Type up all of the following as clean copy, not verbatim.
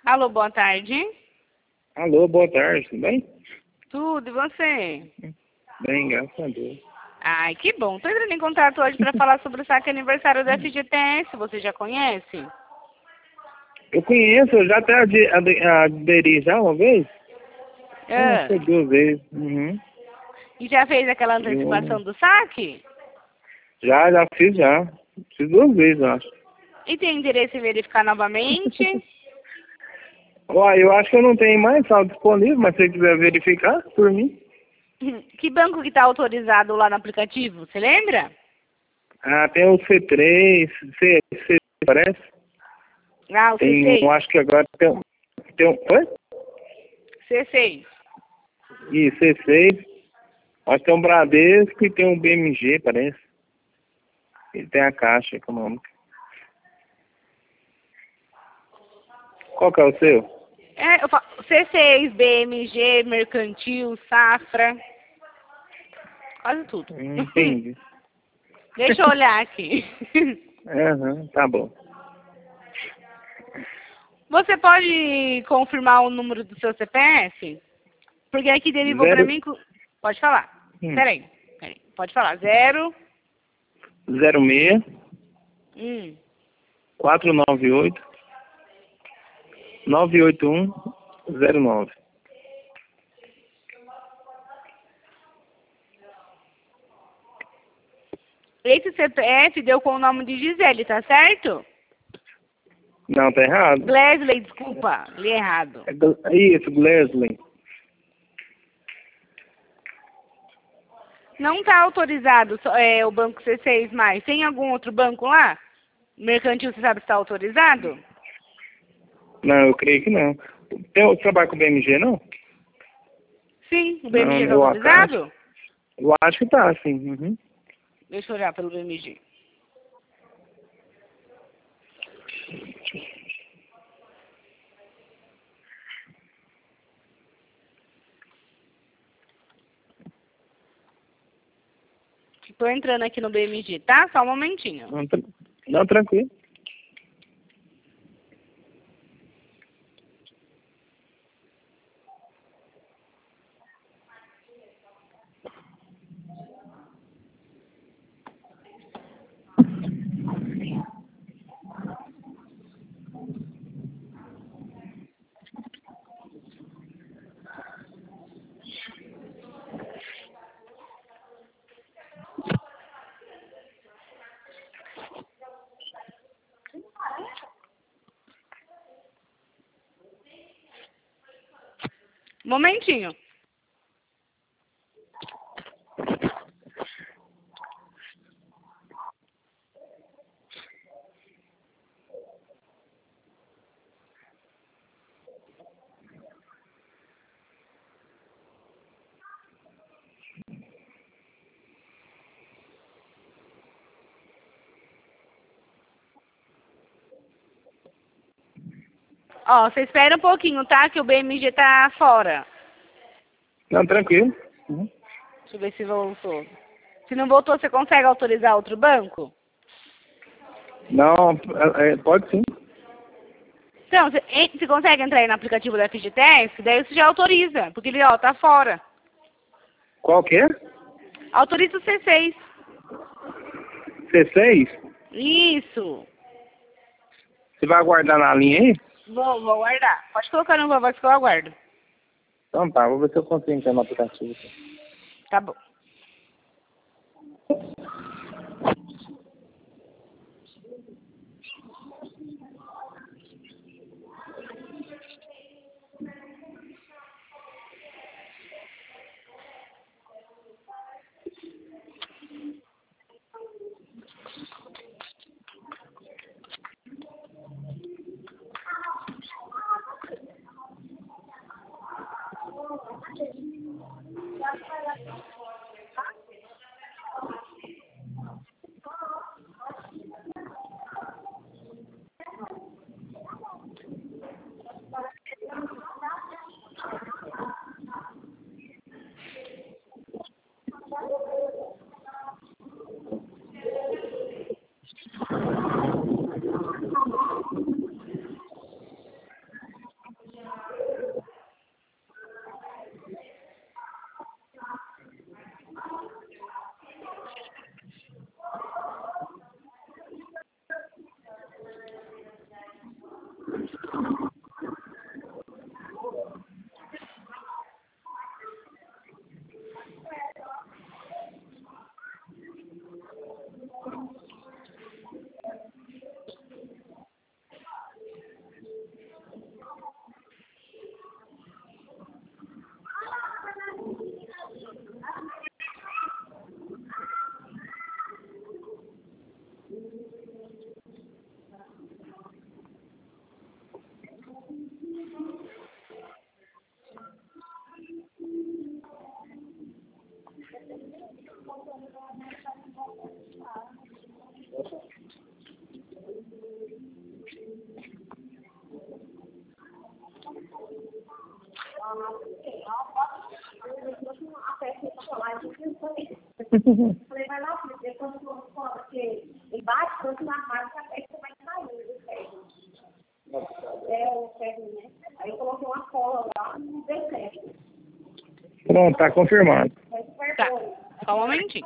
Alô, boa tarde. Alô, boa tarde, tudo bem? Tudo, e você? Bem, graças a Deus. Ai, que bom. Tô entrando em contato hoje para falar sobre o saque aniversário da FGTS. Você já conhece? Eu conheço, eu já até aderi já uma vez? Ah, Foi 2 vezes. Uhum. e já fez aquela E antecipação do saque? já fiz já. Fiz 2 vezes, eu acho. E tem interesse em verificar novamente? Uai, eu acho que eu não tenho mais saldo disponível, mas se você quiser verificar, por mim. Que banco que está autorizado lá no aplicativo? Você lembra? Ah, tem o C3, C, parece. Ah, o Tem C6. acho que agora tem um, oi? C6. E C6. Acho que tem um Bradesco e tem um BMG, parece. E tem a Caixa Econômica. Qual que é o seu? É, eu falo C6, BMG, Mercantil, Safra. Quase tudo. Entendi. Deixa eu olhar aqui. Aham, tá bom. Você pode confirmar o número do seu CPF? Porque aqui derivou para Zero, mim... Pode falar. Peraí. Pode falar. 0... 06 Hum. 498 98109. Esse CPF deu com o nome de Gisele, tá certo? Não, tá errado. Glesley, desculpa. Li errado. Isso, Glesley. Não tá autorizado o banco C6 mais. Tem algum outro banco lá? Mercantil, você sabe se está autorizado? Não, eu creio que não. Tem outro trabalho com o BMG, não? Sim, o Não, BMG está meu autorizado? eu acho que tá, sim. Uhum. Deixa eu olhar pelo BMG. Tô entrando aqui no BMG, tá? Só um momentinho. Não, tranquilo. Momentinho. Ó, você espera um pouquinho, tá? Que o BMG tá fora. Não, tranquilo. Uhum. Deixa eu ver se voltou. Se não voltou, você consegue autorizar outro banco? Não, pode sim. Então, você consegue entrar aí no aplicativo da FGTS, daí você já autoriza, porque ele, ó, tá fora. Qual que é? Autoriza o C6. C6? Isso. Você vai aguardar na linha aí? Vou guardar. Pode colocar no voz que eu aguardo. Então tá, vou ver se eu consigo entrar no aplicativo. Tá bom. Falei, vai lá, filho, quando você fala, porque embaixo, quando na marca, até que você vai sair do ferro. É o ferro, né? Aí eu coloquei uma cola lá e não deu certo. Pronto, tá confirmado. Tá, só um momentinho.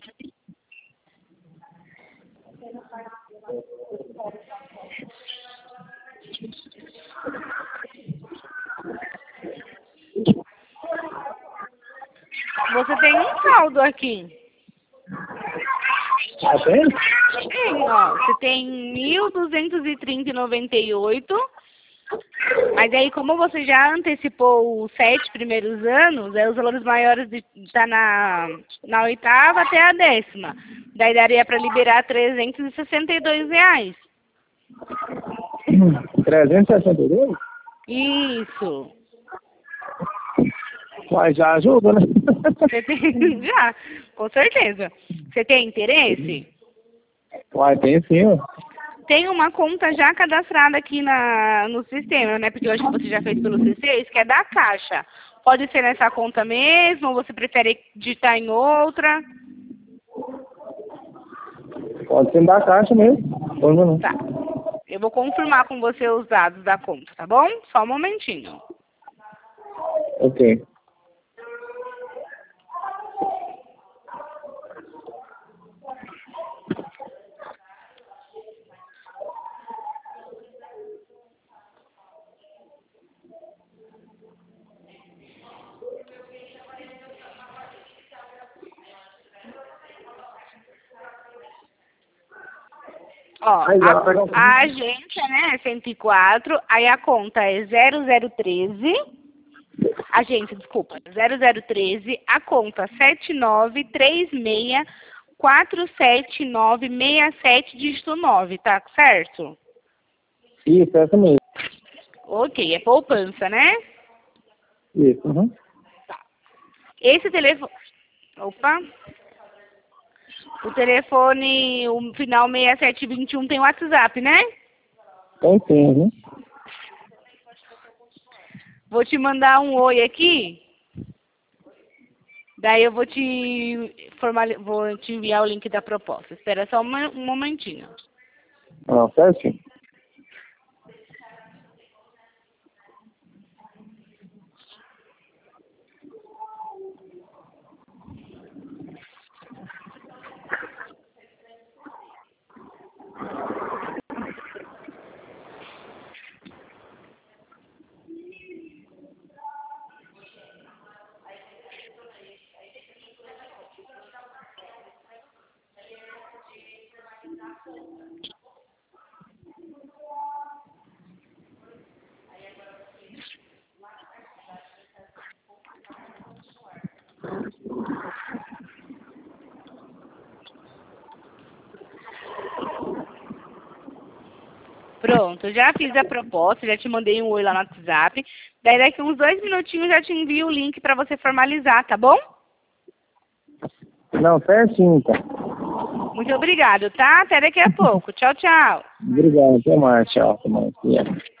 Você tem um saldo aqui. Ah, tem? Tem, ó. Você tem 1.230,98. Mas aí, como você já antecipou os 7 primeiros anos, os valores maiores tá na oitava até a 10ª. Daí daria para liberar R$362. 362? Isso. Mas já ajuda, né? Você tem, já, com certeza. Você tem interesse? Uai, tem sim, ó. Tem uma conta já cadastrada aqui no sistema, né? Porque eu acho que você já fez pelo C6, que é da Caixa. Pode ser nessa conta mesmo, ou você prefere digitar em outra? Pode ser da Caixa mesmo. Pode não. Tá. Eu vou confirmar com você os dados da conta, tá bom? Só um momentinho. Ok. Ó, a agência, né, é 104, aí a conta é 0013, agência, desculpa, 0013, a conta 7936479767, dígito 9, tá certo? Isso, essa mesmo. Ok, é poupança, né? Isso, uhum. Tá. Esse telefone... Opa... O telefone, o final 6721 tem WhatsApp, né? Tem sim, né? Vou te mandar um oi aqui. Daí eu vou te enviar o link da proposta. Espera só um momentinho. Ah, certo? Pronto, já fiz a proposta, já te mandei um oi lá no WhatsApp. Daí daqui uns 2 minutinhos já te envio o link para você formalizar, tá bom? Não, certinho, então. Muito obrigado, tá? Até daqui a pouco. Tchau, tchau. Obrigado, até mais, tchau. Até mais.